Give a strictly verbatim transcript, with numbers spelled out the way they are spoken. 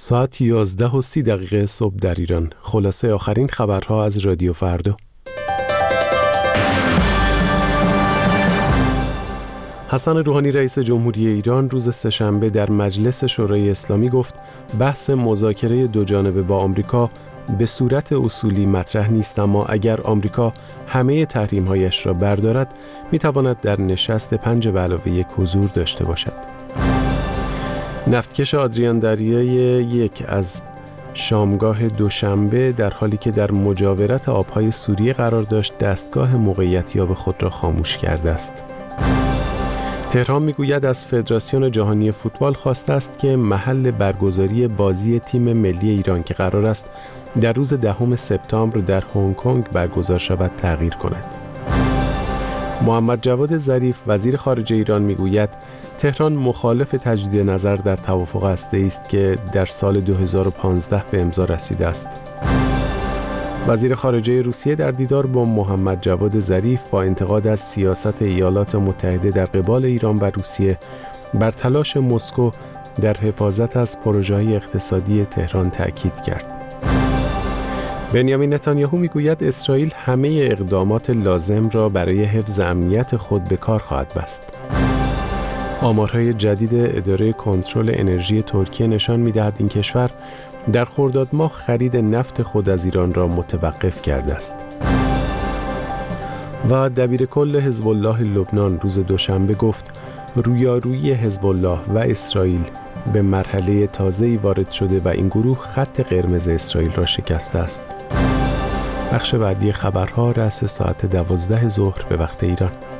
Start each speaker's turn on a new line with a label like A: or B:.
A: ساعت یازده و سی دقیقه صبح در ایران. خلاصه آخرین خبرها از رادیو فردا. حسن روحانی رئیس جمهوری ایران روز سه‌شنبه در مجلس شورای اسلامی گفت بحث مذاکره دو جانبه با آمریکا به صورت اصولی مطرح نیست، اما اگر آمریکا همه تحریم‌هایش را بردارد می‌تواند در نشست پنج به علاوه یک حضور داشته باشد. نفتکش آدریان دریای یک از شامگاه دوشنبه در حالی که در مجاورت آبهای سوریه قرار داشت دستگاه موقعیتیاب خود را خاموش کرده است. تهران میگوید از فدراسیون جهانی فوتبال خواسته است که محل برگزاری بازی تیم ملی ایران که قرار است در روز دهم سپتامبر در هنگ کنگ برگزار شود تغییر کند. محمد جواد ظریف وزیر خارجه ایران میگوید تهران مخالف تجدید نظر در توافق هسته‌ای است که در سال دو هزار و پانزده به امضا رسیده است. وزیر خارجه روسیه در دیدار با محمد جواد ظریف با انتقاد از سیاست ایالات متحده در قبال ایران و روسیه بر تلاش مسکو در حفاظت از پروژه‌های اقتصادی تهران تأکید کرد. بنیامین نتانیاهو میگوید اسرائیل همه اقدامات لازم را برای حفظ امنیت خود به کار خواهد بست. آمارهای جدید اداره کنترل انرژی ترکیه نشان می‌دهد این کشور در خرداد ماه خرید نفت خود از ایران را متوقف کرده است. و دبیر کل حزب الله لبنان روز دوشنبه گفت رویارویی حزب الله و اسرائیل به مرحله تازه‌ای وارد شده و این گروه خط قرمز اسرائیل را شکسته است. بخش بعدی خبرها رأس ساعت دوازده ظهر به وقت ایران.